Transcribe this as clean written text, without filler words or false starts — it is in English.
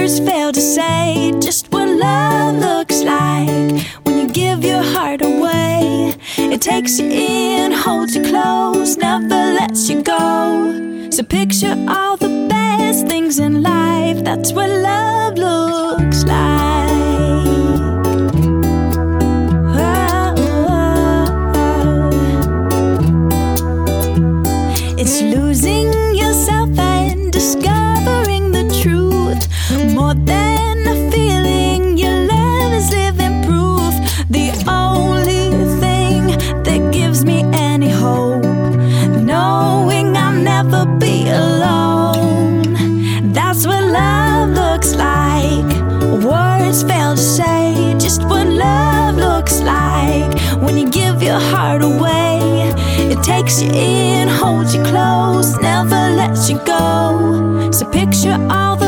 Words fail to say just what love looks like. When you give your heart away, it takes you in, holds you close, never lets you go. So picture all the best things in life. That's what love looks like. It's losing yourself and discovering the truth. More than a feeling, your love is living proof. The only thing that gives me any hope, knowing I'll never be alone. That's what love looks like. Words fail to say just what love looks like. When you give your heart away, it takes you in, holds you close, never lets you go. So picture all the